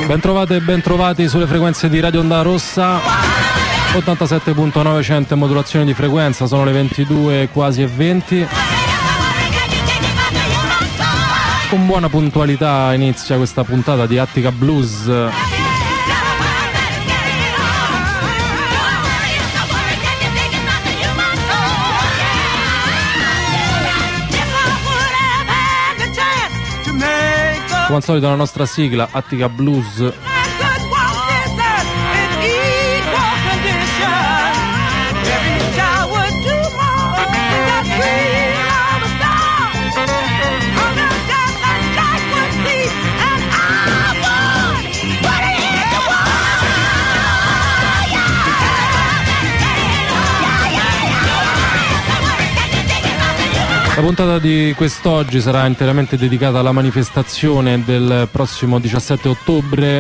Bentrovate e bentrovati sulle frequenze di Radio Onda Rossa 87.900 modulazione di frequenza, sono le 22 quasi e 20. Con buona puntualità inizia questa puntata di Attica Blues. Come al solito la nostra sigla Attica Blues. La puntata di quest'oggi sarà interamente dedicata alla manifestazione del prossimo 17 ottobre.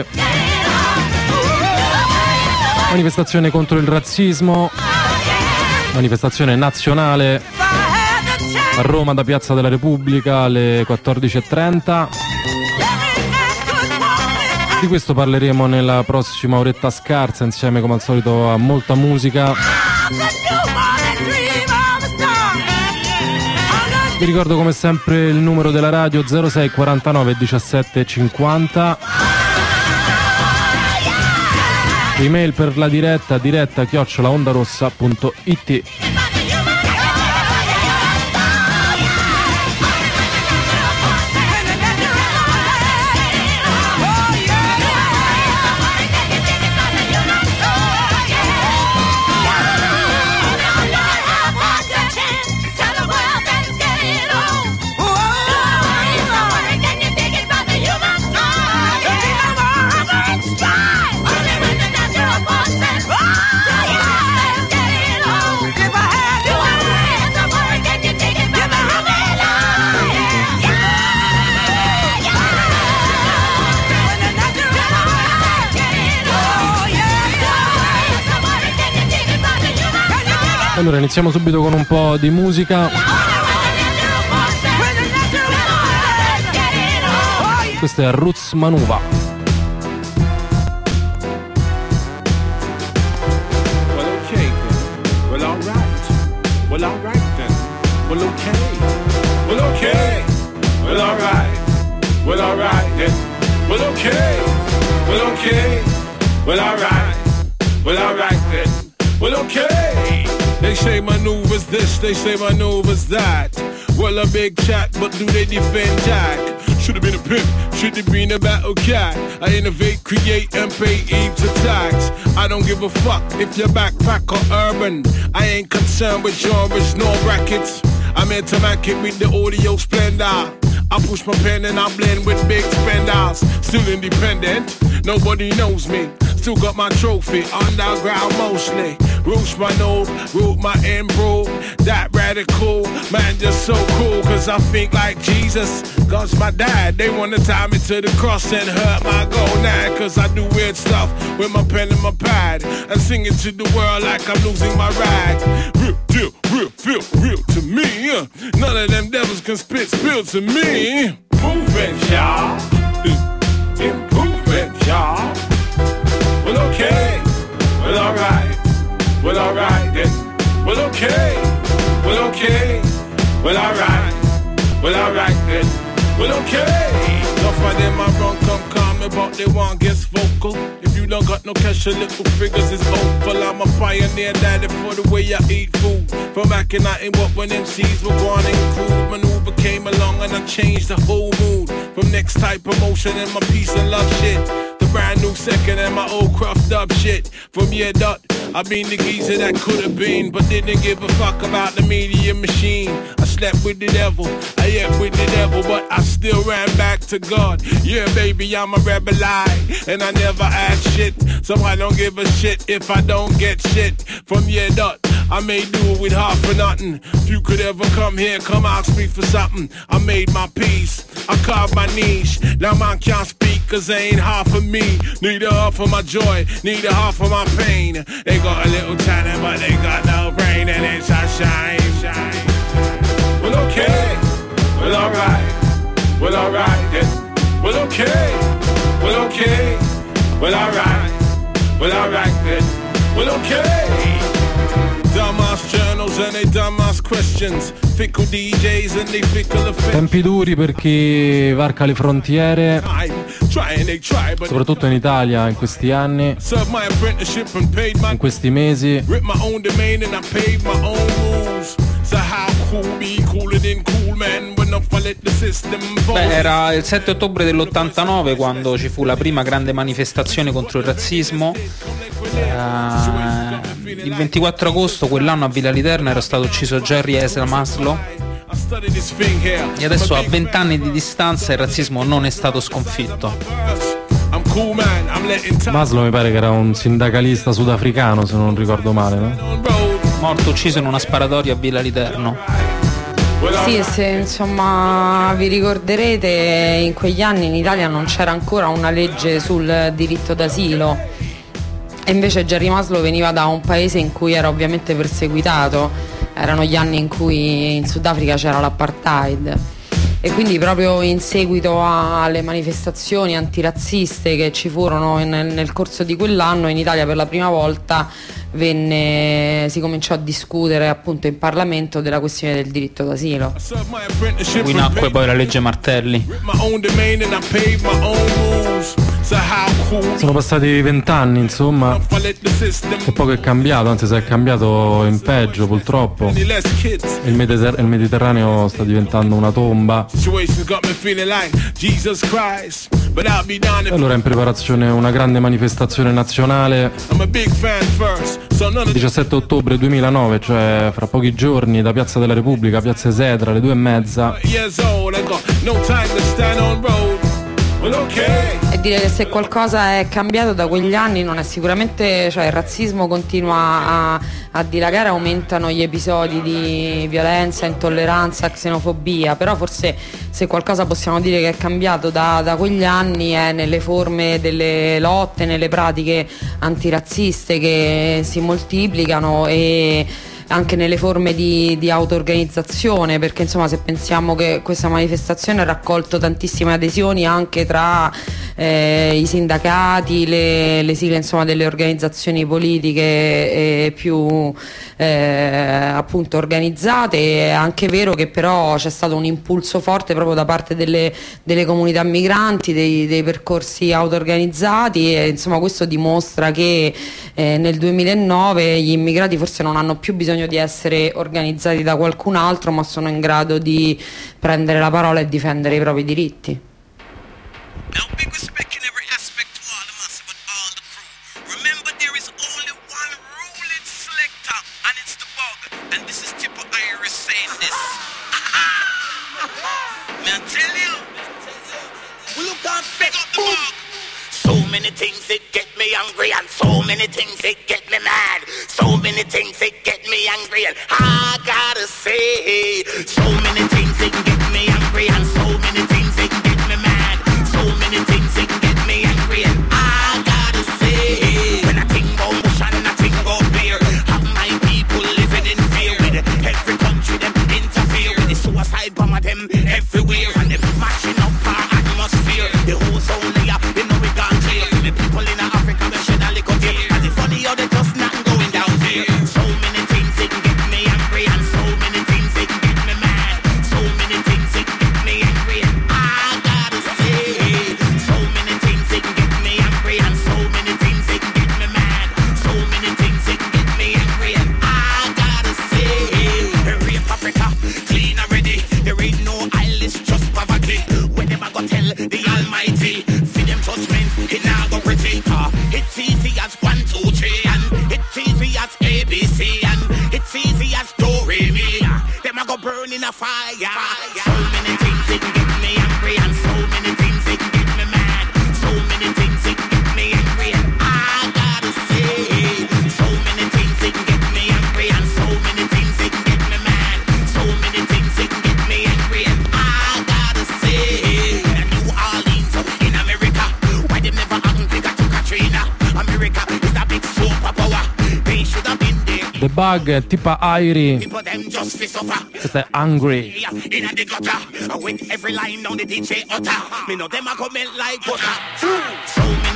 Manifestazione contro il razzismo, manifestazione nazionale a Roma da Piazza della Repubblica alle 14:30. Di questo parleremo nella prossima oretta scarsa insieme come al solito a molta musica. Vi ricordo come sempre il numero della radio 06 49 17 50. Email per la diretta @ondarossa.it. Allora iniziamo subito con un po' di musica. Questa è Roots Manuva. They say maneuvers this, they say maneuvers that. Well, a big chat, but do they defend Jack? Should've been a pimp, should've been a battle cat. I innovate, create, and pay Eve to tax. I don't give a fuck if you're backpack or urban. I ain't concerned with genres nor brackets. I'm into make it with the audio splendor. I push my pen and I blend with big spenders. Still independent, nobody knows me. Still got my trophy, underground mostly. Roots my nose, root my improve. That radical, man just so cool. Cause I think like Jesus, God's my dad. They wanna tie me to the cross and hurt my gonad. Cause I do weird stuff with my pen and my pad. And sing it to the world like I'm losing my rag. Real deal, real feel, real to me. None of them devils can spit spill to me. Movement, y'all. Improvement, y'all. Well, okay. Well, alright. Well, alright then. Well, okay. Well, okay. Well, alright. Well, alright then. Well, okay. Enough of them I run, come call me, but they want gets vocal. If you don't got no cash, your little figures is hopeful. I'm a pioneer daddy for the way I eat food. From back in 91 when MCs were going include. Maneuver came along and I changed the whole mood. From next type promotion and my peace and love shit. The brand new second and my old craft up shit. From year dot, I been the geezer that could have been, but didn't give a fuck about the media machine. I slept with the devil, I ate with the devil, but I still ran back to God. Yeah, baby, I'm a rebel, and I never ask shit, so I don't give a shit if I don't get shit. From year dot, I may do it with half for nothing. If you could ever come here, come ask me for something. I made my peace, I carved my niche. Now man can't speak cause they ain't half of me. Neither half of my joy, neither half of my pain. They got a little talent but they got no brain, and it's a shame. Well, okay, well, alright. Well, alright then. Well, okay. Well, okay. Well, alright. Well, alright then. Well, okay. Dumbass journals and they dumbass questions. Fickle DJs and they fickle effects. Tempi duri per chi varca le frontiere, soprattutto in Italia in questi anni, in questi mesi. Beh, era il 7 ottobre dell'89 quando ci fu la prima grande manifestazione contro il razzismo. Il 24 agosto quell'anno a Villa Literna era stato ucciso Jerry Esel Maslow e adesso a 20 anni di distanza il razzismo non è stato sconfitto. Maslow mi pare che era un sindacalista sudafricano, se non ricordo male, no? Morto ucciso in una sparatoria a Villa Literno. Sì, se insomma vi ricorderete, in quegli anni in Italia non c'era ancora una legge sul diritto d'asilo e invece Jerry Maslow veniva da un paese in cui era ovviamente perseguitato. Erano gli anni in cui in Sudafrica c'era l'apartheid e quindi proprio in seguito alle manifestazioni antirazziste che ci furono nel corso di quell'anno in Italia per la prima volta si cominciò a discutere appunto in Parlamento della questione del diritto d'asilo. Qui nacque poi la legge Martelli. Sono passati 20 anni, insomma, e poco è cambiato, anzi se è cambiato in peggio purtroppo. Il Mediterraneo sta diventando una tomba. E allora è in preparazione una grande manifestazione nazionale il 17 ottobre 2009, cioè fra pochi giorni, da Piazza della Repubblica, Piazza Esedra, alle 2:30. E dire che se qualcosa è cambiato da quegli anni non è sicuramente, cioè il razzismo continua a dilagare, aumentano gli episodi di violenza, intolleranza, xenofobia, però forse se qualcosa possiamo dire che è cambiato da quegli anni è nelle forme delle lotte, nelle pratiche antirazziste che si moltiplicano e anche nelle forme di auto-organizzazione, perché insomma se pensiamo che questa manifestazione ha raccolto tantissime adesioni anche tra i sindacati, le sigle insomma delle organizzazioni politiche più appunto organizzate, è anche vero che però c'è stato un impulso forte proprio da parte delle comunità migranti, dei percorsi auto-organizzati e insomma questo dimostra che nel 2009 gli immigrati forse non hanno più bisogno di essere organizzati da qualcun altro, ma sono in grado di prendere la parola e difendere i propri diritti. Things that get me angry and so many things that get me mad. So many things that get me angry and I gotta say, so many things that get me angry and so many things that get me mad. So many things that get me angry and I gotta say, when I think about bush and I think about beer, have my people living in fear with every country them interfere with the suicide bomb of them everywhere and them mashing up our atmosphere. The whole zone layer, you know we gone clear. The people in Africa, they shed a little tear. And it's funny how they just not going down here. So many things that can get me angry and so many things that can get me mad. So many things that can get me angry and I gotta say, so many things that can get me angry and so many things that can get me mad. So many things that can get me angry and I gotta say, rape Africa, clean already. There ain't no island, it's just poverty. When them I go tell the Almighty, for them judgment, it now go pretty. It's easy as 1, 2, 3 and it's easy as ABC and it's easy as do re mi. Them I go burn in a fire. So many things that can get me angry and so many things that can get me mad. So many things that can get me angry and I gotta say, so many things that can get me angry and so many things that can get me mad. So many things that can get me angry and I gotta say, New Orleans in America, why them never angry got to Katrina? America is a big superpower. They should have been there. The Bug, tipa Airi. Questa è Hungry. In the gutter, with every line on the DJ utter. Me know them a comment like butter. So many things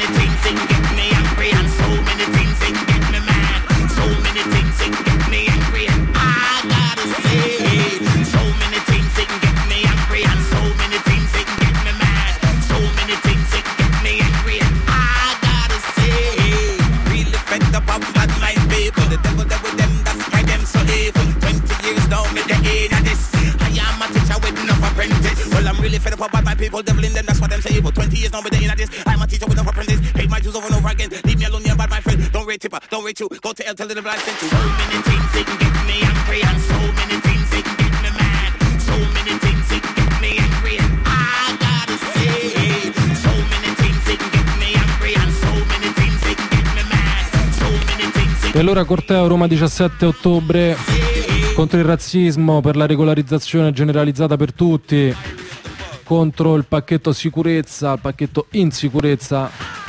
that get me angry, and so many things that get me mad. So many things that get me angry, and I gotta say, so many things that get me angry, and so many things that get me mad. So many things that get me angry, and I gotta say, really fed up of bad mind people. The devil that with them, that's why them so evil. 20 years down me the end of this. I am a teacher with enough apprentice. Well, I'm really fed up of bad mind people, devil in them, that's what them say evil. 20 years down me the end of this. I'm a teacher with enough apprentice. Paid my dues over and over again. Leave me alone, you're bad, my friend. Don't rate tipper, don't rate you. Go to hell, tell the blind sent you. So many things that can get me angry, and so many things that can get me mad. So many things that can get me angry, and I gotta say, so many things that can get me angry, and so many things that can get me mad. So many things that. E allora corteo Roma 17 ottobre contro il razzismo, per la regolarizzazione generalizzata per tutti, contro il pacchetto sicurezza, il pacchetto insicurezza,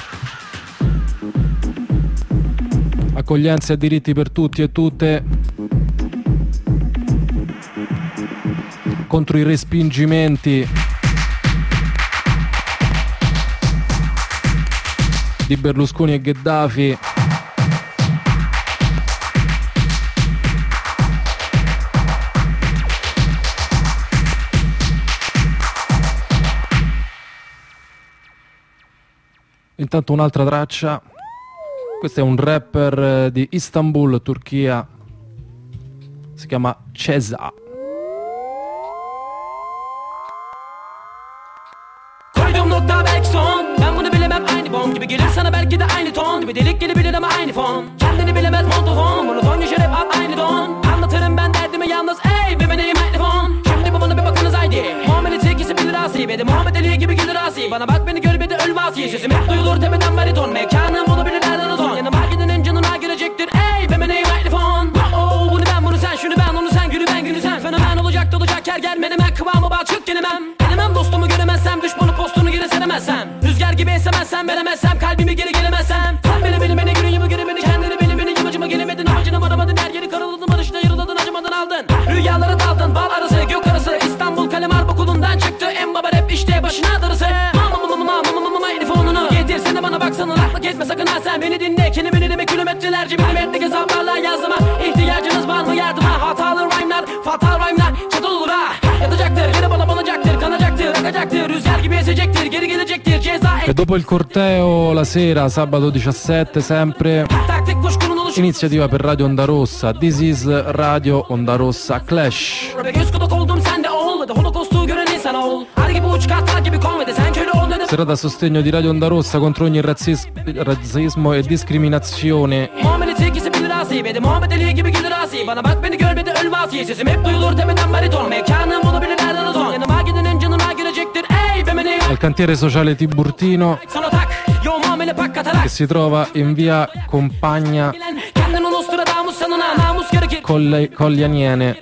accoglienza e diritti per tutti e tutte, contro i respingimenti di Berlusconi e Gheddafi. Intanto un'altra traccia, questo è un rapper di Istanbul, Turchia, si chiama Ceza. Koydum nokta belki son, ben bunu bilemem aynı bom gibi gelir sana belki de aynı ton, gibi delik gelebilir ama aynı fon, kendini bilemez montofon, monoton yaşarıp hep aynı don, anlatırım ben derdimi yalnız ey be benim mikrofon, şimdi babana bir bakınız haydi, muamelesi ikisi bilir asi, benim Muhammed Ali gibi gelir asi, bana bak beni gör bir de ölme asi, sesim hep duyulur tepeden bariton, mekanım bunu bilirlerden o ton, yanıma gidenin canına gelecektir ey be benim mikrofon, oh bunu ben bunu sen şunu ben onu sen günü ben günü sen, fenomen olacak dolacak yer gel menemen kıvamı bal çık gelemem, gelemem dostumu göremezsem düşmanı postunu geri seremezsem, rüzgar gibi esemezsem veremezsem kalbimi geri gelemezsem, sen beni günü göre beni kendini beni yamacıma gelemedin amacına varamadın her yeri karaladın barışına yarıladın acımadan aldın, rüyalara daldın bal arası gök arası İstanbul kalem harp okulundan çıktı en baba rap işte başına darısı, telefonunu getirsene bana baksana rahatlık etme sakın ha sen beni dinle kendimi dinleme kilometrelerce milimetrelik hesaplarla yazdıma ihtiyacınız var mı yardıma hatalı rhyme'lar fatal rhyme'lar çatal olur ha yatacaktır yine bana banacaktır kanacaktır akacaktır rüzgar gibi esecektir geri gelecektir ceza. E dopo il corteo la sera sabato 17 sempre iniziativa per Radio Onda Rossa, This is Radio Onda Rossa Clash. Serata a sostegno di Radio Onda Rossa contro ogni razzismo e discriminazione. Al cantiere sociale Tiburtino, che si trova in via Compagna Coglianiene.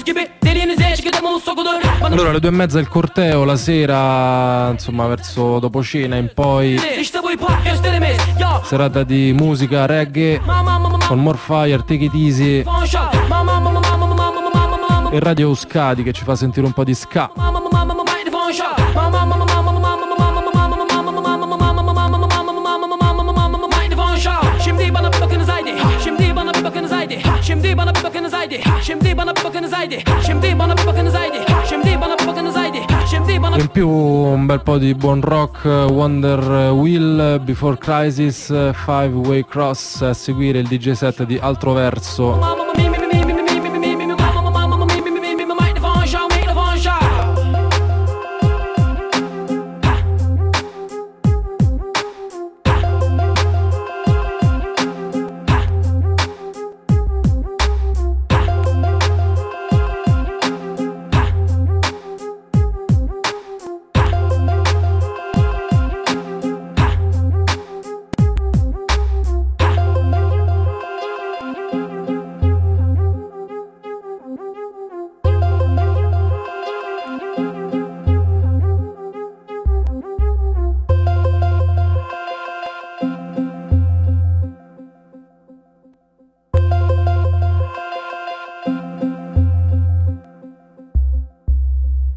Allora alle 2:30 il corteo, la sera insomma verso dopo cena in poi serata di musica reggae con Morfire, Take It Easy e Radio Euskadi che ci fa sentire un po' di ska. Şimdi bana bir bakınız haydi. Şimdi bana bir bakınız haydi. Şimdi bana bir bakınız haydi. Şimdi bana bir bakınız haydi. Şimdi bana. In più un bel po' di buon rock, Wonder Wheel, Before Crisis, Five Way Cross, a seguire il DJ set di Altroverso.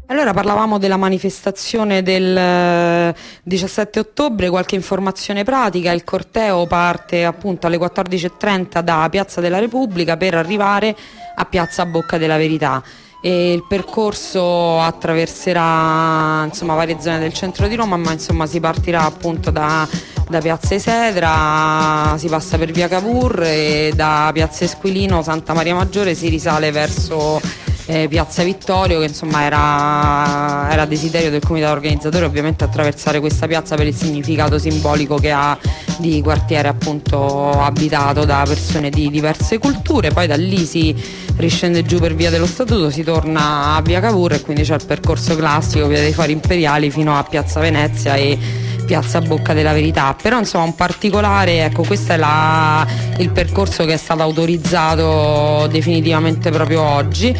Allora, parlavamo della manifestazione del 17 ottobre, qualche informazione pratica. Il corteo parte appunto alle 14:30 da Piazza della Repubblica per arrivare a Piazza Bocca della Verità. E il percorso attraverserà varie zone del centro di Roma, ma si partirà appunto da Piazza Esedra, si passa per via Cavour e da Piazza Esquilino, Santa Maria Maggiore si risale verso Piazza Vittorio, che era desiderio del comitato organizzatore ovviamente attraversare questa piazza per il significato simbolico che ha di quartiere appunto abitato da persone di diverse culture. Poi da lì si riscende giù per via dello Statuto, si torna a via Cavour e quindi c'è il percorso classico, via dei Fori Imperiali fino a Piazza Venezia e Piazza Bocca della Verità. Però un particolare, questo è il percorso che è stato autorizzato definitivamente proprio oggi.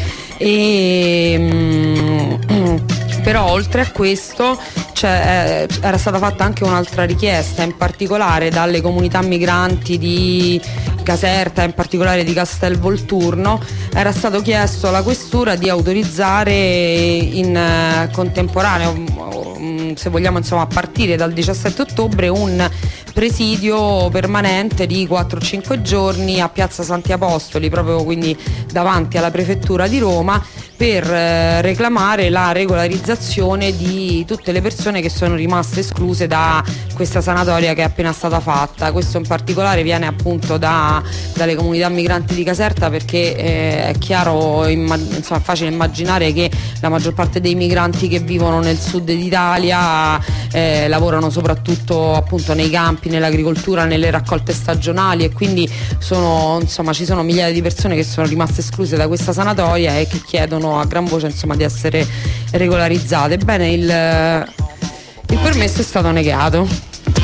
Però oltre a questo era stata fatta anche un'altra richiesta, in particolare dalle comunità migranti di Caserta, in particolare di Castelvolturno. Era stato chiesto alla questura di autorizzare in contemporaneo, se vogliamo a partire dal 17 ottobre, un presidio permanente di 4-5 giorni a Piazza Santi Apostoli, proprio quindi davanti alla prefettura di Roma, per reclamare la regolarizzazione di tutte le persone che sono rimaste escluse da questa sanatoria che è appena stata fatta. Questo in particolare viene appunto dalle comunità migranti di Caserta, perché è chiaro, è facile immaginare che la maggior parte dei migranti che vivono nel sud d'Italia lavorano soprattutto appunto nei campi, nell'agricoltura, nelle raccolte stagionali, e quindi ci sono migliaia di persone che sono rimaste escluse da questa sanatoria e che chiedono a gran voce di essere regolarizzate. Ebbene, il permesso è stato negato.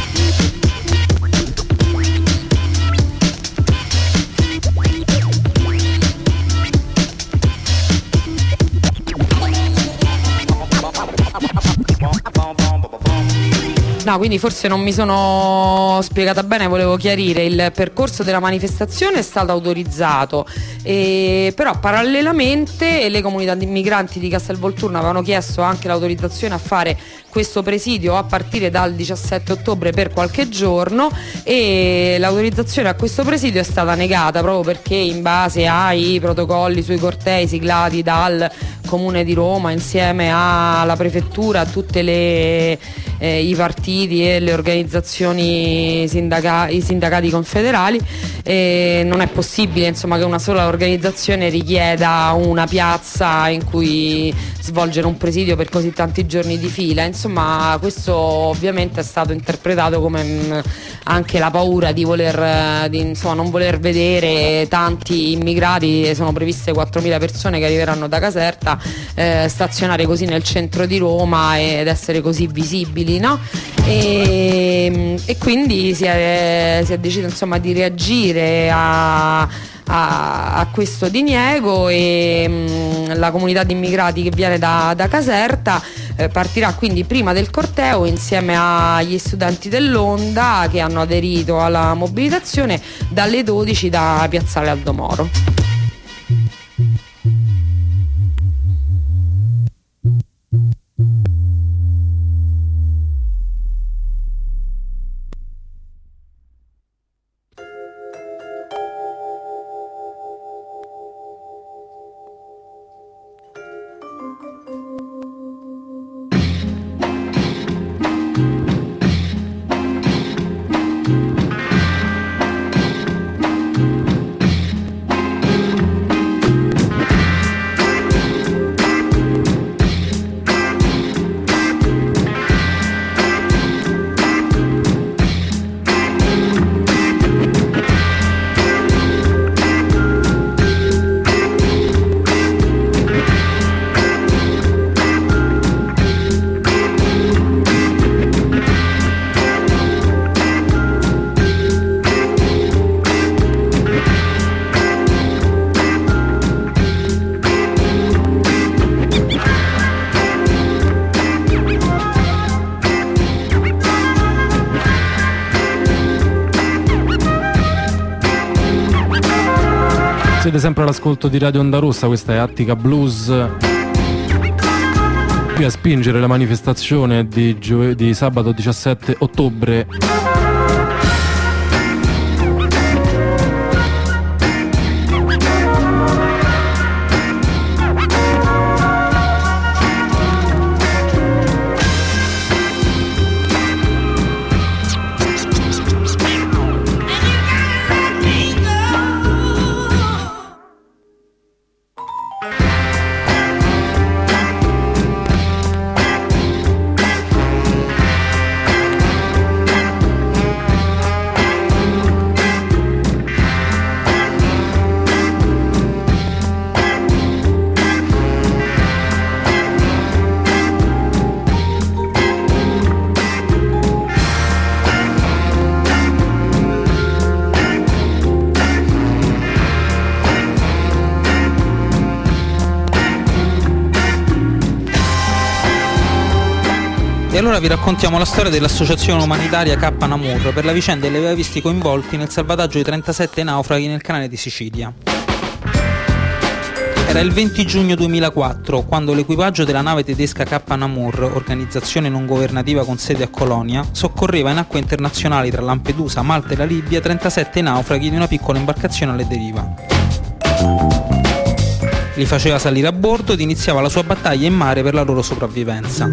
No, quindi forse non mi sono spiegata bene, volevo chiarire. Il percorso della manifestazione è stato autorizzato, però parallelamente le comunità di migranti di Castelvolturno avevano chiesto anche l'autorizzazione a fare questo presidio a partire dal 17 ottobre per qualche giorno, e l'autorizzazione a questo presidio è stata negata proprio perché, in base ai protocolli sui cortei siglati dal Comune di Roma insieme alla prefettura, a tutte i partiti e le organizzazioni i sindacati confederali, non è possibile che una sola organizzazione richieda una piazza in cui svolgere un presidio per così tanti giorni di fila. Questo ovviamente è stato interpretato come anche la paura di non voler vedere tanti immigrati. Sono previste 4.000 persone che arriveranno da Caserta, stazionare così nel centro di Roma ed essere così visibili, no? E quindi si è deciso di reagire a questo diniego, e la comunità di immigrati che viene da Caserta partirà quindi prima del corteo insieme agli studenti dell'Onda che hanno aderito alla mobilitazione dalle 12 da Piazzale Aldo Moro. Siete sempre all'ascolto di Radio Onda Rossa, questa è Attica Blues. Qui a spingere la manifestazione di sabato 17 ottobre. E allora vi raccontiamo la storia dell'associazione umanitaria K Namur per la vicenda degli visti coinvolti nel salvataggio di 37 naufraghi nel canale di Sicilia. Era il 20 giugno 2004 quando l'equipaggio della nave tedesca K Namur, organizzazione non governativa con sede a Colonia, soccorreva in acque internazionali tra Lampedusa, Malta e la Libia 37 naufraghi di una piccola imbarcazione alla deriva. Li faceva salire a bordo ed iniziava la sua battaglia in mare per la loro sopravvivenza.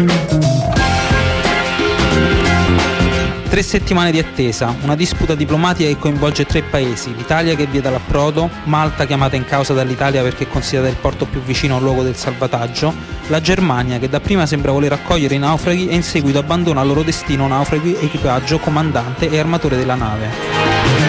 3 settimane di attesa, una disputa diplomatica che coinvolge 3 paesi, l'Italia che vieta l'approdo, Malta chiamata in causa dall'Italia perché è considerata il porto più vicino al luogo del salvataggio, la Germania che dapprima sembra voler accogliere i naufraghi e in seguito abbandona al loro destino naufraghi, equipaggio, comandante e armatore della nave.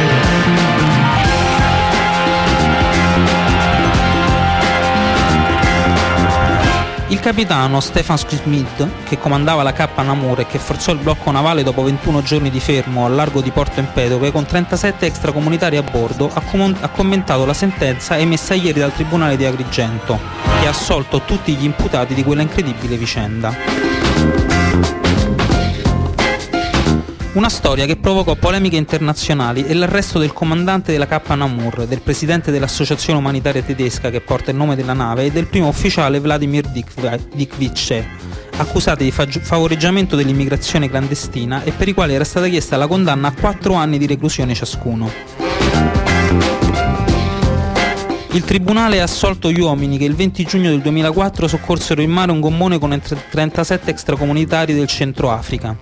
Il capitano Stefan Schmidt, che comandava la K Namur e che forzò il blocco navale dopo 21 giorni di fermo al largo di Porto Empedocle con 37 extracomunitari a bordo, ha commentato la sentenza emessa ieri dal Tribunale di Agrigento, che ha assolto tutti gli imputati di quella incredibile vicenda. Una storia che provocò polemiche internazionali e l'arresto del comandante della K Namur, del presidente dell'associazione umanitaria tedesca che porta il nome della nave e del primo ufficiale Vladimir Dikvice, accusati di favoreggiamento dell'immigrazione clandestina e per i quali era stata chiesta la condanna a 4 anni di reclusione ciascuno. Il tribunale ha assolto gli uomini che il 20 giugno del 2004 soccorsero in mare un gommone con 37 extracomunitari del Centro Africa.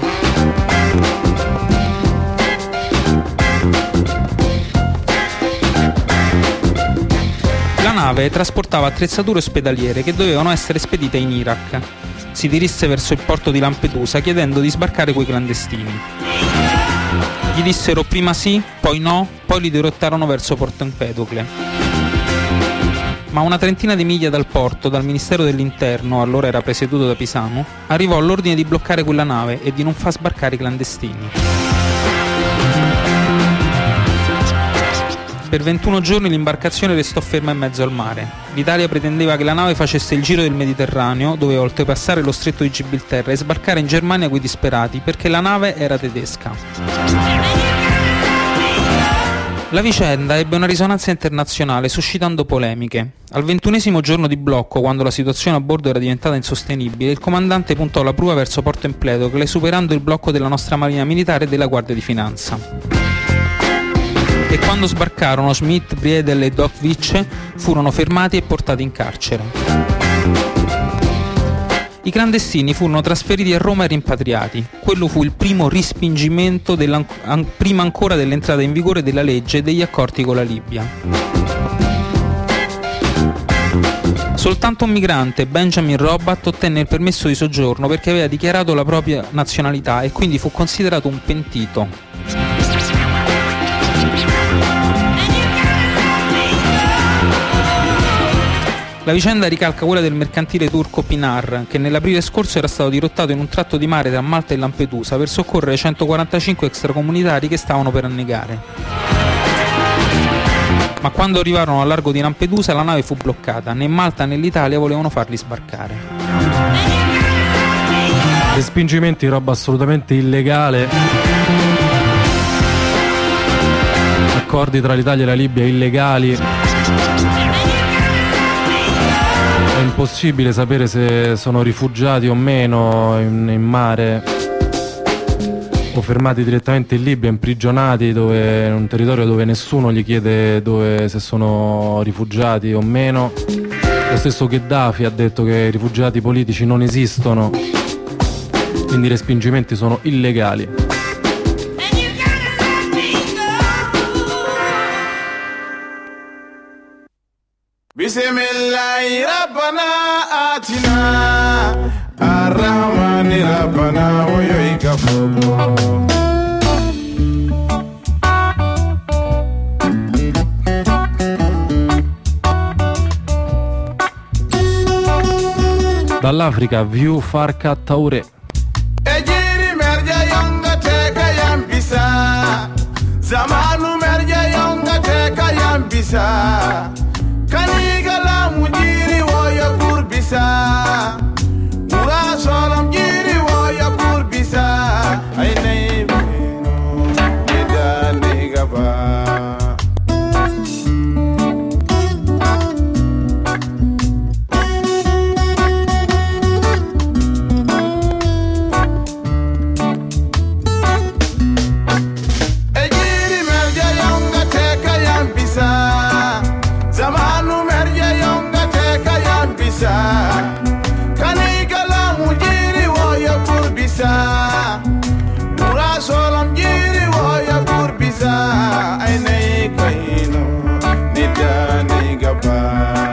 La nave trasportava attrezzature ospedaliere che dovevano essere spedite in Iraq. Si dirisse verso il porto di Lampedusa chiedendo di sbarcare quei clandestini. Gli dissero prima sì, poi no, poi li dirottarono verso Porto Empedocle. Ma una trentina di miglia dal porto, dal Ministero dell'Interno, allora era presieduto da Pisano, arrivò l'ordine di bloccare quella nave e di non far sbarcare i clandestini. Per 21 giorni l'imbarcazione restò ferma in mezzo al mare. L'Italia pretendeva che la nave facesse il giro del Mediterraneo, doveva oltrepassare lo stretto di Gibilterra e sbarcare in Germania quei disperati, perché la nave era tedesca. La vicenda ebbe una risonanza internazionale, suscitando polemiche. Al 21esimo giorno di blocco, quando la situazione a bordo era diventata insostenibile, il comandante puntò la prua verso Porto Empedocle, superando il blocco della nostra Marina Militare e della Guardia di Finanza. E quando sbarcarono Schmidt, Briedel e Dikvice furono fermati e portati in carcere. I clandestini furono trasferiti a Roma e rimpatriati. Quello fu il primo respingimento prima ancora dell'entrata in vigore della legge e degli accordi con la Libia. Soltanto un migrante, Benjamin Robat, ottenne il permesso di soggiorno perché aveva dichiarato la propria nazionalità e quindi fu considerato un pentito. La vicenda ricalca quella del mercantile turco Pinar, che nell'aprile scorso era stato dirottato in un tratto di mare tra Malta e Lampedusa per soccorrere 145 extracomunitari che stavano per annegare. Ma quando arrivarono al largo di Lampedusa la nave fu bloccata, né Malta né l'Italia volevano farli sbarcare. Respingimenti, roba assolutamente illegale. Accordi tra l'Italia e la Libia illegali. impossibile sapere se sono rifugiati o meno in mare o fermati direttamente in Libia, imprigionati in un territorio dove nessuno gli chiede se sono rifugiati o meno. Lo stesso Gheddafi ha detto che i rifugiati politici non esistono, quindi i respingimenti sono illegali. Bismillahi rabbana atina ar-rahmani rabbana wa yuikafu. Dall'Africa, View Farka Taure. Ejiri merja yonga teka yambisa, zamanu merja yonga teka yambisa, kanigala mujiri woya kurbisa, ura solam jiri woya kurbisa, ainei bino nida nigaba. Kanigala mujiri woya kurbisa, ura solam jiri woya kurbisa, ainei kaino nida nigaba.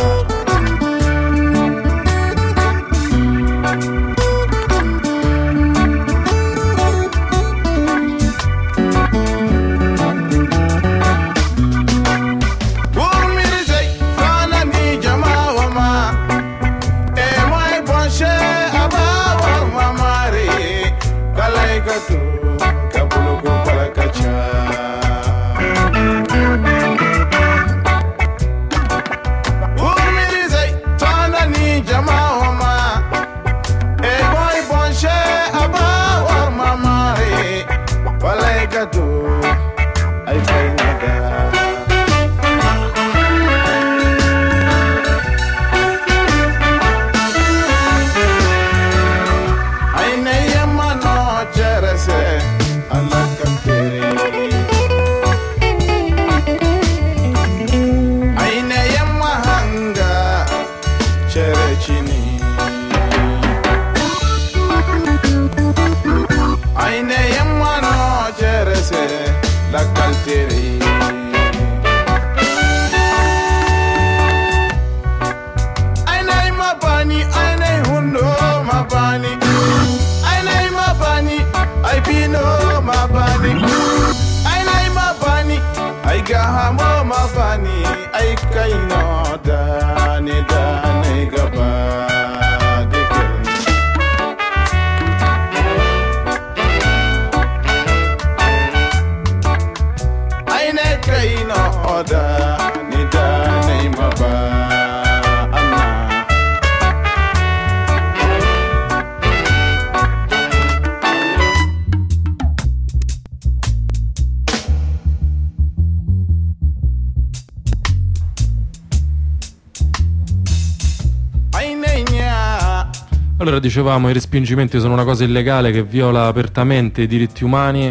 Allora, dicevamo, i respingimenti sono una cosa illegale che viola apertamente i diritti umani.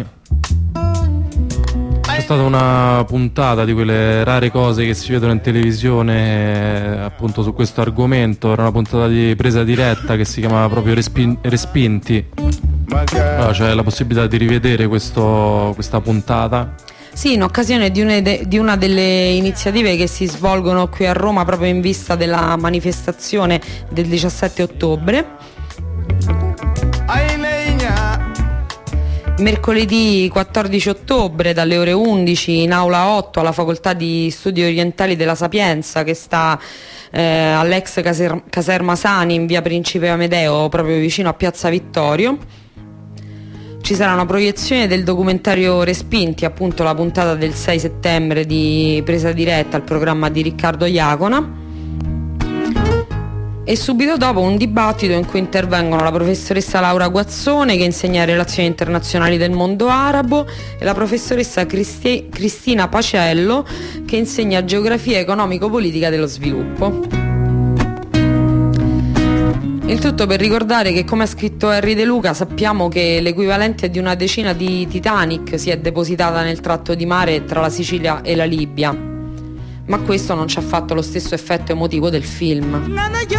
C'è stata una puntata di quelle rare cose che si vedono in televisione appunto su questo argomento. Era una puntata di presa diretta che si chiamava proprio Respinti. Allora, c'è la possibilità di rivedere questa puntata. Sì, in occasione di una delle iniziative che si svolgono qui a Roma proprio in vista della manifestazione del 17 ottobre. Mercoledì 14 ottobre dalle ore 11 in aula 8 alla Facoltà di Studi Orientali della Sapienza, che sta all'ex caserma Sani in via Principe Amedeo, proprio vicino a Piazza Vittorio. Ci sarà una proiezione del documentario Respinti, appunto la puntata del 6 settembre di presa diretta al programma di Riccardo Iacona, e subito dopo un dibattito in cui intervengono la professoressa Laura Guazzone, che insegna relazioni internazionali del mondo arabo, e la professoressa Cristina Pacello, che insegna geografia economico-politica dello sviluppo. Il tutto per ricordare che, come ha scritto Henry De Luca, sappiamo che l'equivalente di una decina di Titanic si è depositata nel tratto di mare tra la Sicilia e la Libia, ma questo non ci ha fatto lo stesso effetto emotivo del film.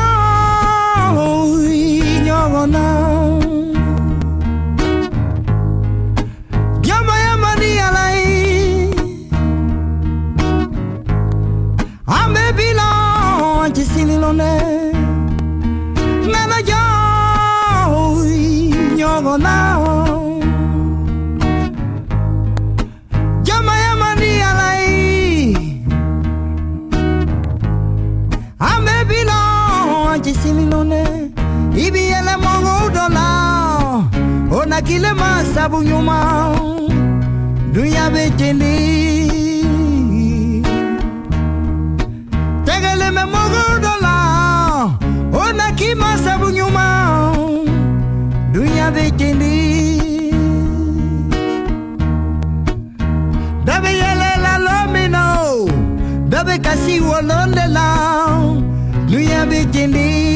Kile masabu nyuma dunya beteni tegele me mogodola ona ki masabu nyuma dunya beteni dabe yele la lomino dabe kasi wolonde la dunya beteni.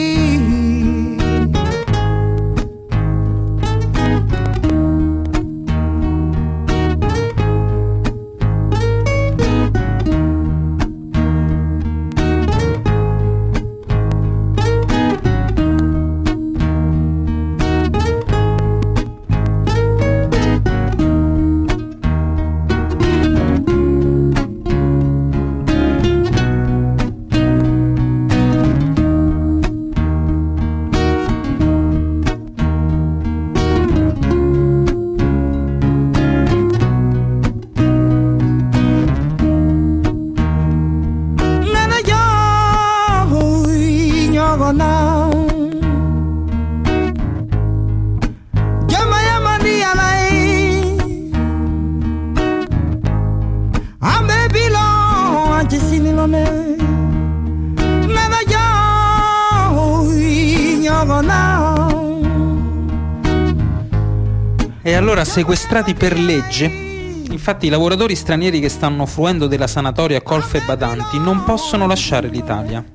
E allora, sequestrati per legge, infatti i lavoratori stranieri che stanno fruendo della sanatoria colf e badanti non possono lasciare l'Italia,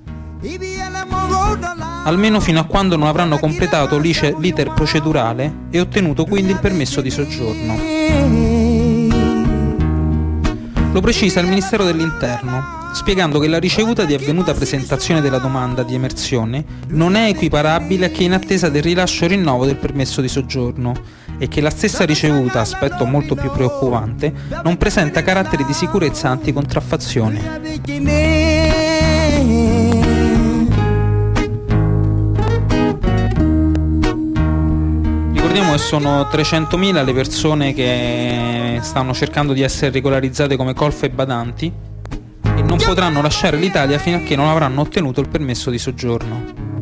almeno fino a quando non avranno completato l'iter procedurale e ottenuto quindi il permesso di soggiorno. Lo precisa il Ministero dell'Interno, spiegando che la ricevuta di avvenuta presentazione della domanda di emersione non è equiparabile a chi è in attesa del rilascio e rinnovo del permesso di soggiorno e che la stessa ricevuta, aspetto molto più preoccupante, non presenta caratteri di sicurezza anticontraffazione. Ricordiamo che sono 300.000 le persone che stanno cercando di essere regolarizzate come colf e badanti e non potranno lasciare l'Italia fino a che non avranno ottenuto il permesso di soggiorno.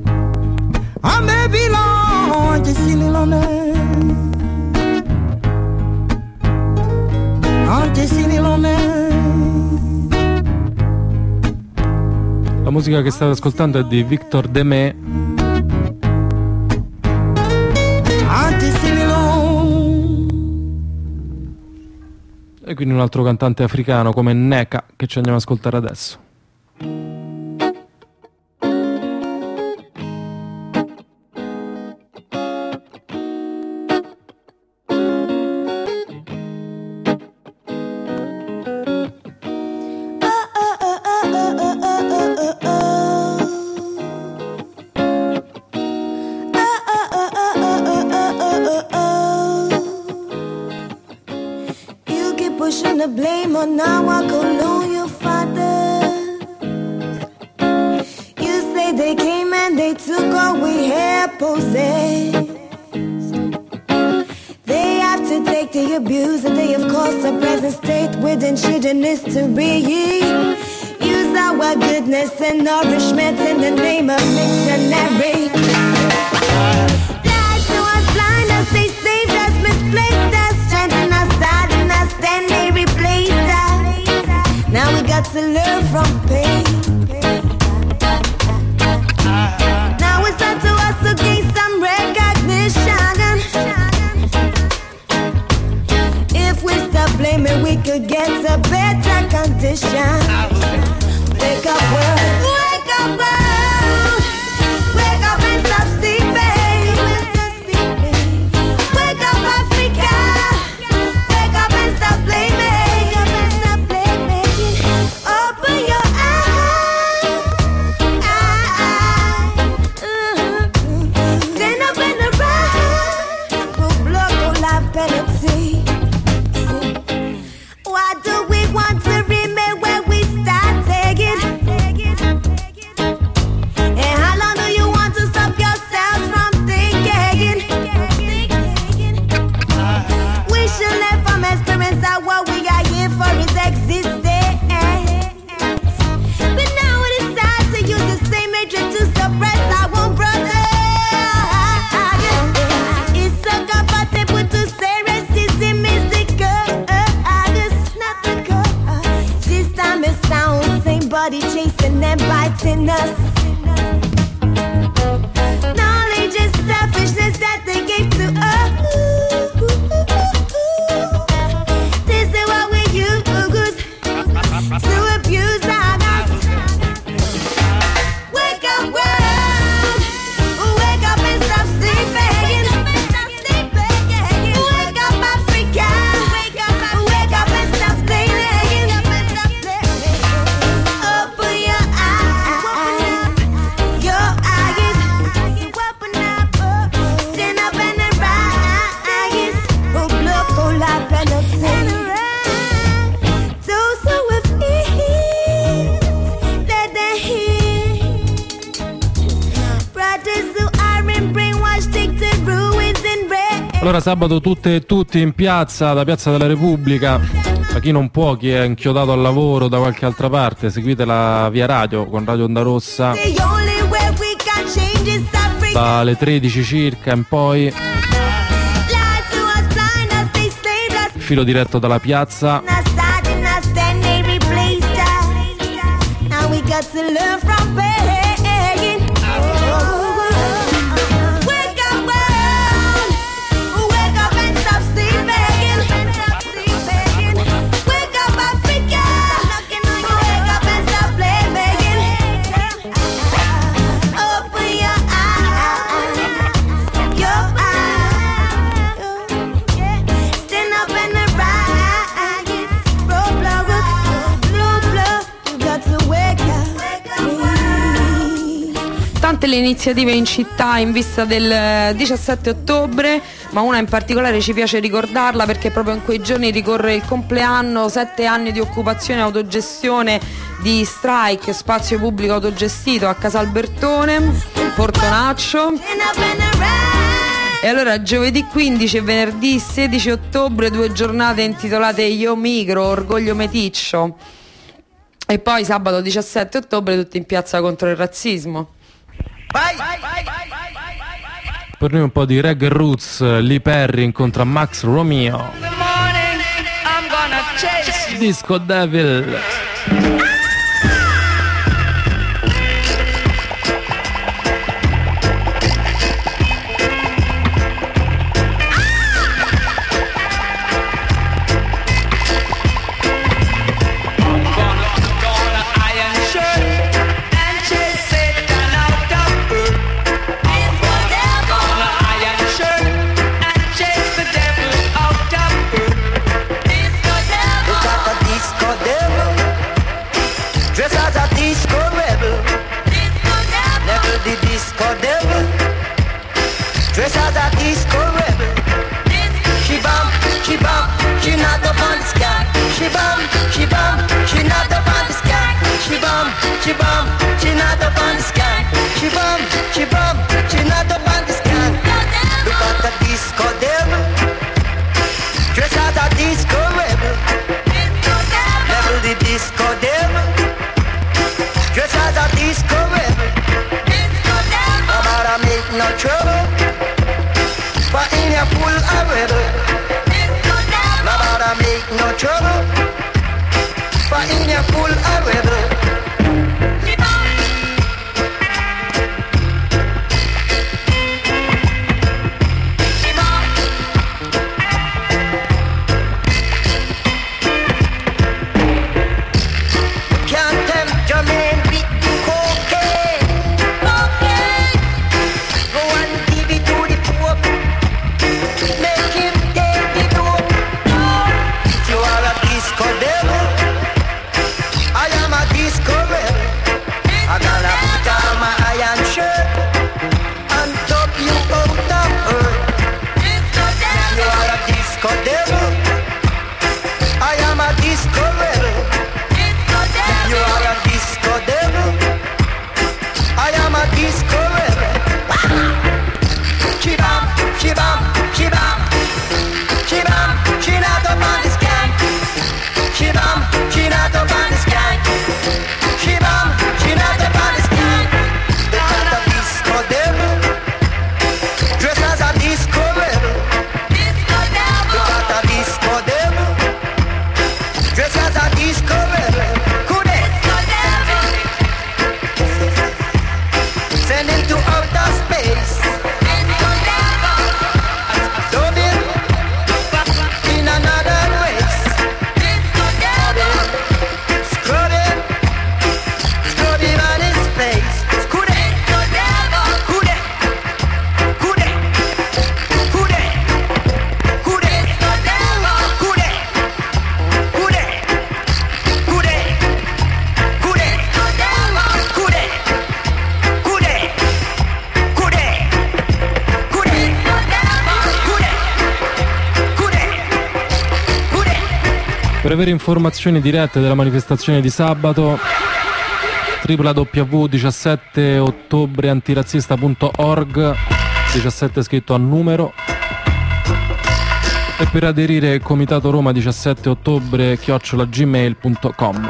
La musica che state ascoltando è di Victor Demé, e quindi un altro cantante africano come Neka, che ci andiamo ad ascoltare adesso. Pushing the blame on our colonial fathers. You say they came and they took all we had possessed. They have to take the abuse and they of course a present state with ancient history. Use our goodness and nourishment in the name of missionary. Lies to us, blind us, they saved us, misplaced us, strengthened us, saddened us, then they replaced us. Now we got to learn from pain. Now it's up to us to gain some recognition. If we stop blaming, we could get a better condition. Wake up world, wake up world, wake up Allora sabato tutte e tutti in piazza, da Piazza della Repubblica. Ma chi non può, chi è inchiodato al lavoro da qualche altra parte, seguite la Via Radio con Radio Onda Rossa dalle 13 circa in poi, filo diretto dalla piazza. Tante le iniziative in città in vista del 17 ottobre, ma una in particolare ci piace ricordarla perché proprio in quei giorni ricorre il compleanno, 7 anni di occupazione e autogestione di Strike, spazio pubblico autogestito a Casalbertone, Portonaccio. E allora giovedì 15 e venerdì 16 ottobre 2 giornate intitolate Io Migro, Orgoglio Meticcio, e poi sabato 17 ottobre tutti in piazza contro il razzismo. Per noi un po' di reggae roots. Lee Perry incontra Max Romeo, Disco Devil. Per avere informazioni dirette della manifestazione di sabato, www.17ottobreantirazzista.org, 17 scritto a numero. E per aderire Comitato Roma 17 ottobre @gmail.com.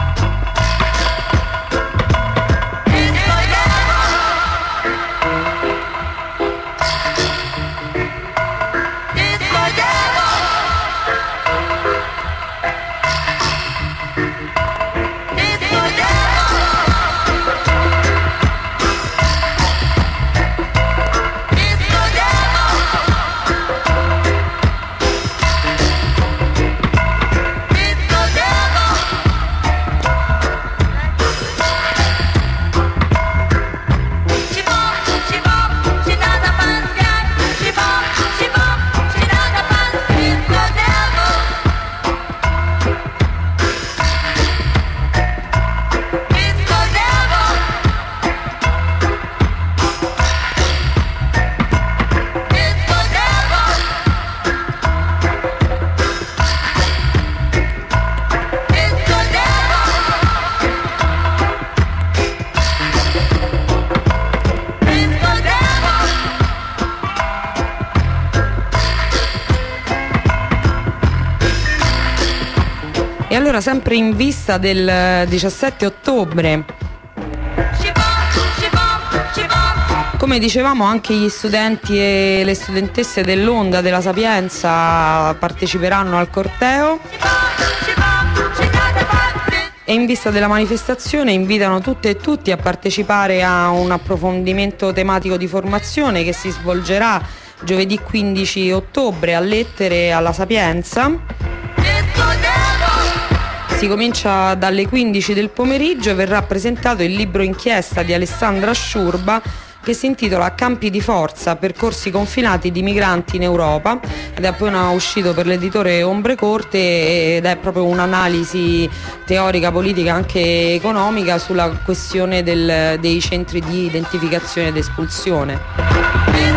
E allora, sempre in vista del 17 ottobre, come dicevamo, anche gli studenti e le studentesse dell'Onda della Sapienza parteciperanno al corteo e in vista della manifestazione invitano tutte e tutti a partecipare a un approfondimento tematico di formazione che si svolgerà giovedì 15 ottobre a Lettere alla Sapienza. Si comincia dalle 15 del pomeriggio e verrà presentato il libro inchiesta di Alessandra Sciurba che si intitola Campi di forza, percorsi confinati di migranti in Europa, ed è appena uscito per l'editore Ombre Corte ed è proprio un'analisi teorica, politica, anche economica sulla questione dei centri di identificazione ed espulsione.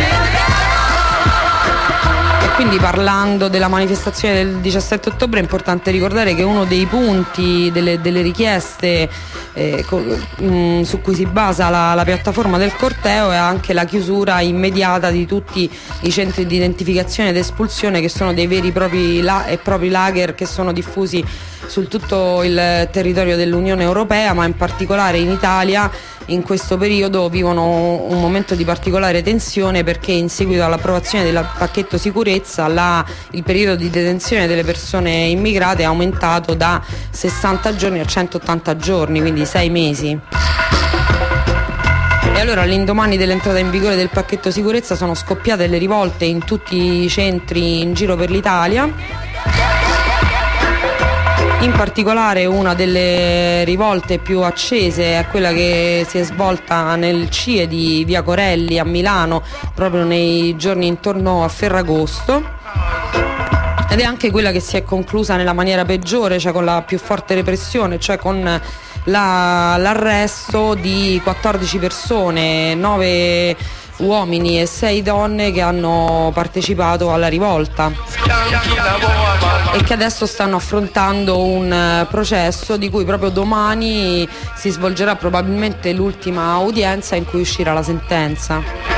Quindi, parlando della manifestazione del 17 ottobre, è importante ricordare che uno dei punti delle richieste su cui si basa la piattaforma del corteo è anche la chiusura immediata di tutti i centri di identificazione ed espulsione, che sono dei veri e propri lager che sono diffusi su tutto il territorio dell'Unione Europea, ma in particolare in Italia. In questo periodo vivono un momento di particolare tensione perché in seguito all'approvazione del pacchetto sicurezza il periodo di detenzione delle persone immigrate è aumentato da 60 giorni a 180 giorni, quindi 6 mesi. E allora, all'indomani dell'entrata in vigore del pacchetto sicurezza, sono scoppiate le rivolte in tutti i centri in giro per l'Italia. In particolare una delle rivolte più accese è quella che si è svolta nel CIE di Via Corelli a Milano proprio nei giorni intorno a Ferragosto, ed è anche quella che si è conclusa nella maniera peggiore, cioè con la più forte repressione, cioè con l'arresto di 14 persone, 9 uomini e 6 donne che hanno partecipato alla rivolta e che adesso stanno affrontando un processo di cui proprio domani si svolgerà probabilmente l'ultima udienza in cui uscirà la sentenza.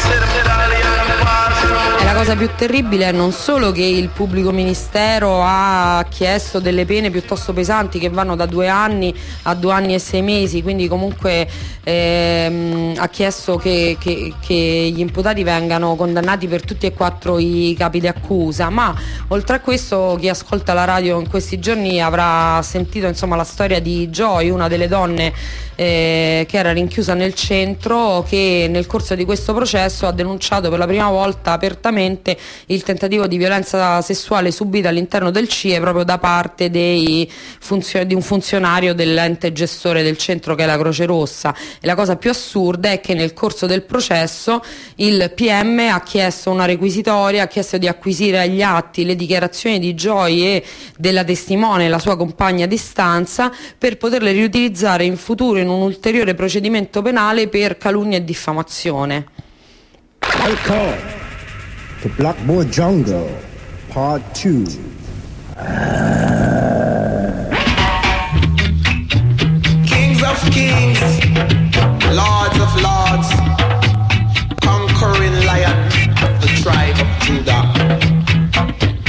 E la cosa più terribile è non solo che il pubblico ministero ha chiesto delle pene piuttosto pesanti che vanno da 2 anni a 2 anni e 6 mesi, quindi comunque ha chiesto che gli imputati vengano condannati per tutti e 4 i capi di accusa, ma oltre a questo chi ascolta la radio in questi giorni avrà sentito insomma la storia di Joy, una delle donne che era rinchiusa nel centro, che nel corso di questo processo ha denunciato per la prima volta apertamente il tentativo di violenza sessuale subita all'interno del CIE proprio da parte di un funzionario dell'ente gestore del centro, che è la Croce Rossa. E la cosa più assurda è che nel corso del processo il PM ha chiesto una requisitoria, ha chiesto di acquisire agli atti le dichiarazioni di Joy e della testimone, la sua compagna di stanza, per poterle riutilizzare in futuro in un ulteriore procedimento penale per calunnia e diffamazione. Welcome to Blackboard Jungle Part 2. Kings of kings, lords of lords, conquering lion of the tribe of Judah.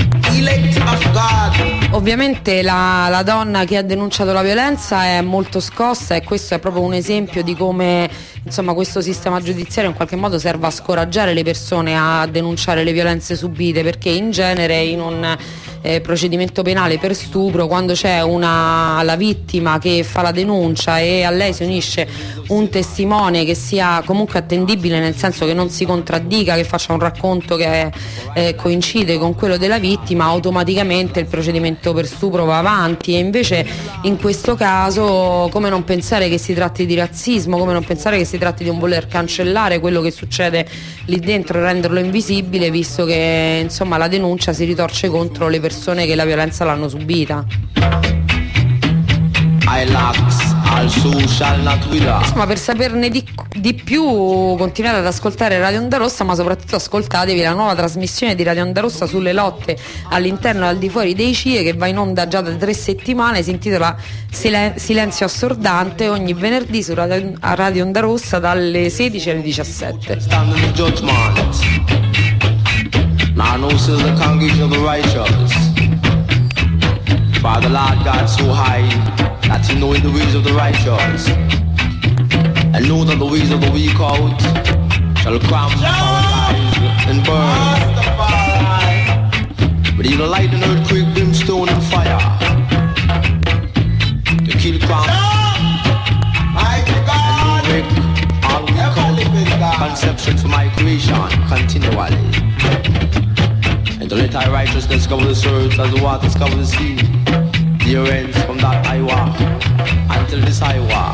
Ovviamente la donna che ha denunciato la violenza è molto scossa, e questo è proprio un esempio di come, insomma, questo sistema giudiziario in qualche modo serva a scoraggiare le persone a denunciare le violenze subite, perché in genere in un procedimento penale per stupro, quando c'è la vittima che fa la denuncia e a lei si unisce un testimone che sia comunque attendibile, nel senso che non si contraddica, che faccia un racconto che coincide con quello della vittima, automaticamente il procedimento per stupro va avanti. E invece in questo caso, come non pensare che si tratti di razzismo, come non pensare che si tratti di un voler cancellare quello che succede lì dentro, renderlo invisibile, visto che, insomma, la denuncia si ritorce contro le persone che la violenza l'hanno subita. Insomma, per saperne di più continuate ad ascoltare Radio Onda Rossa, ma soprattutto ascoltatevi la nuova trasmissione di Radio Onda Rossa sulle lotte all'interno e al di fuori dei CIE, che va in onda già da 3 settimane, si intitola Silenzio Assordante, ogni venerdì su Radio Onda Rossa dalle 16 alle 17. Father Lord God so high that he knoweth the ways of the righteous, and know that the ways of the weak out shall come paralyze and burn. But he'll light an earthquake, brimstone and fire to kill cramp and to make all weak out conceptions for my creation continually. And to let thy righteousness cover the earth as the waters cover the sea. The ends from that I walk until this I walk.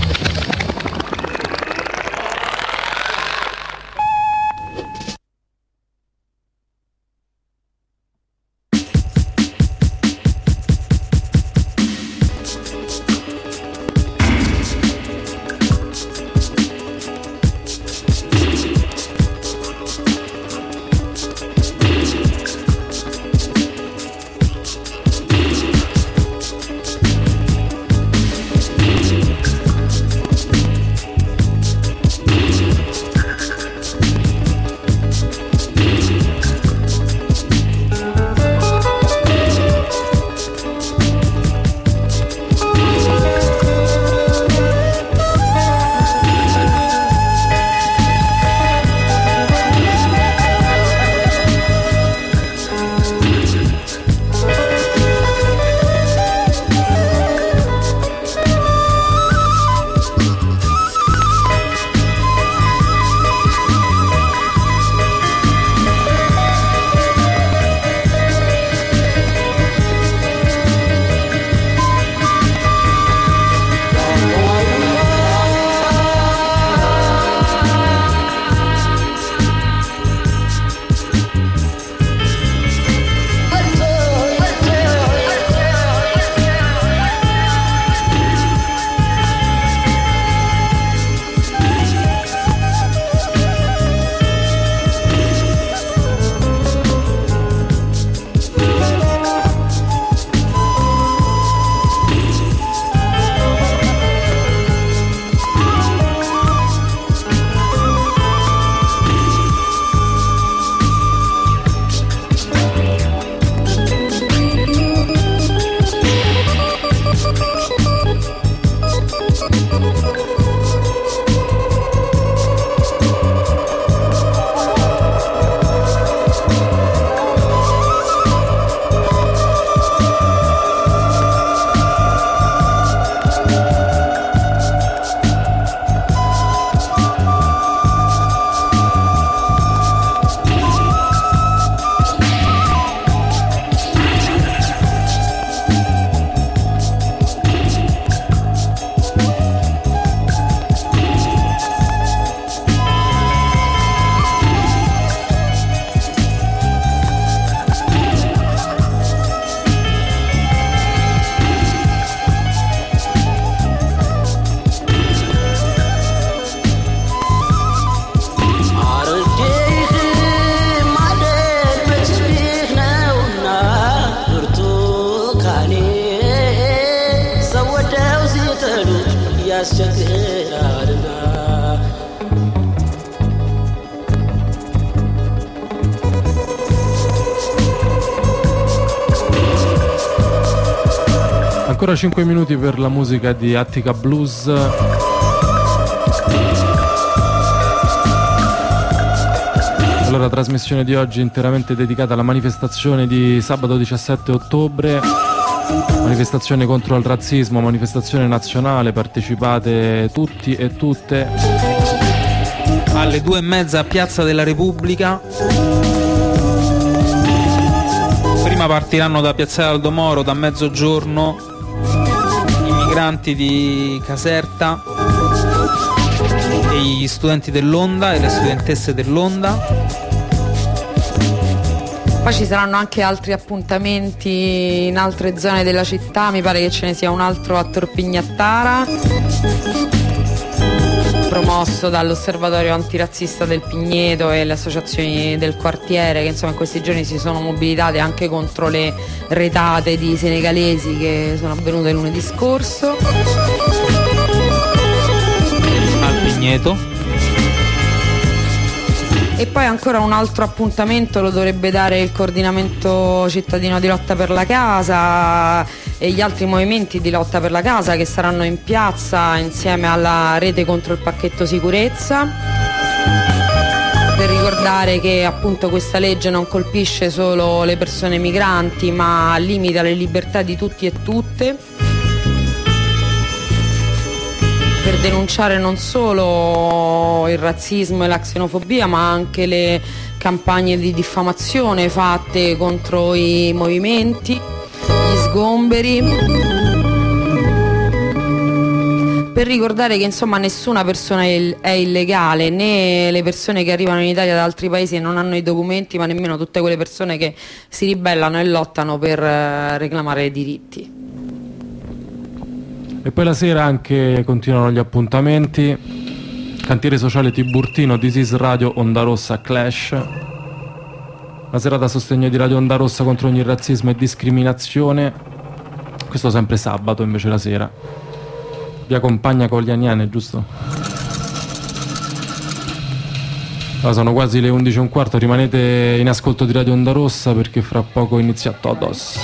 ያስቸግራልና Ancora 5 minuti per la musica di Attica Blues. Allora, trasmissione di oggi interamente dedicata alla manifestazione di sabato 17 ottobre, manifestazione contro il razzismo, manifestazione nazionale, partecipate tutti e tutte. Alle 2:30 a Piazza della Repubblica. Prima partiranno da Piazzale Aldo Moro da mezzogiorno i migranti di Caserta e gli studenti dell'Onda e le studentesse dell'Onda. Poi ci saranno anche altri appuntamenti in altre zone della città, mi pare che ce ne sia un altro a Torpignattara, promosso dall'Osservatorio Antirazzista del Pigneto e le associazioni del quartiere, che insomma in questi giorni si sono mobilitate anche contro le retate di senegalesi che sono avvenute lunedì scorso. Al Pigneto. E poi ancora un altro appuntamento lo dovrebbe dare il coordinamento cittadino di lotta per la casa e gli altri movimenti di lotta per la casa che saranno in piazza insieme alla rete contro il pacchetto sicurezza, per ricordare che appunto questa legge non colpisce solo le persone migranti ma limita le libertà di tutti e tutte, per denunciare non solo il razzismo e la xenofobia ma anche le campagne di diffamazione fatte contro i movimenti, gli sgomberi, per ricordare che insomma nessuna persona è illegale, né le persone che arrivano in Italia da altri paesi e non hanno i documenti, ma nemmeno tutte quelle persone che si ribellano e lottano per reclamare diritti. E poi la sera anche continuano gli appuntamenti. Cantiere sociale Tiburtino, This is Radio Onda Rossa Clash. La serata a sostegno di Radio Onda Rossa contro ogni razzismo e discriminazione. Questo sempre sabato invece la sera. Via Compagna Coglianiane, giusto? Allora, sono quasi le 11:15, rimanete in ascolto di Radio Onda Rossa perché fra poco inizia Todos.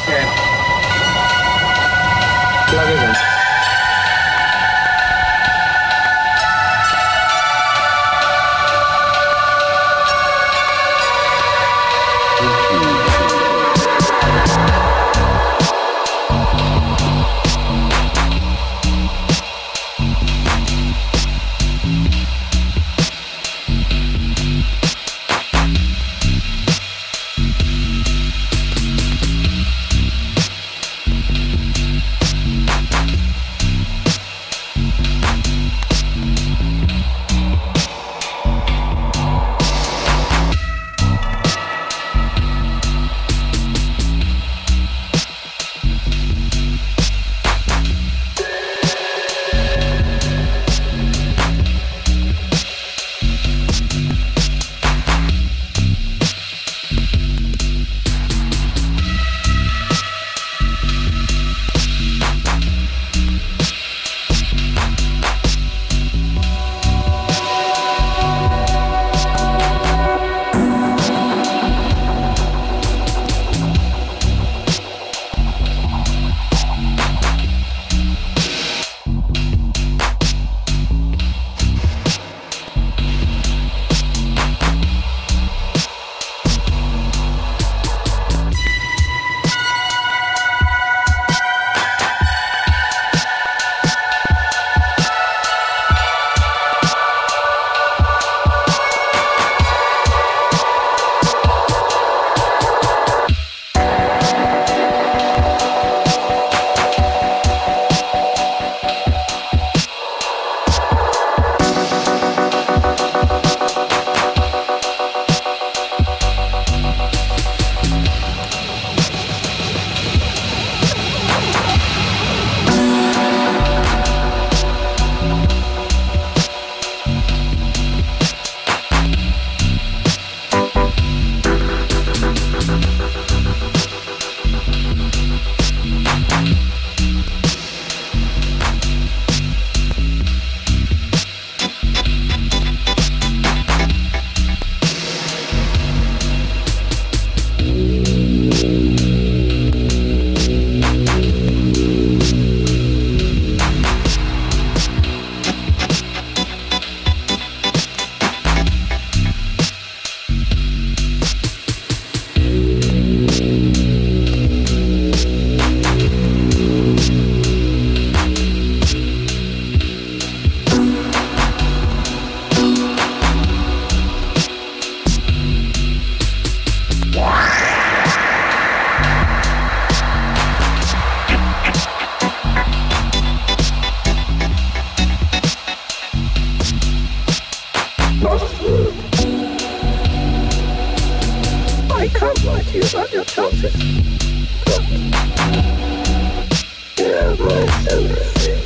to you about your culture. Yeah, right, everything.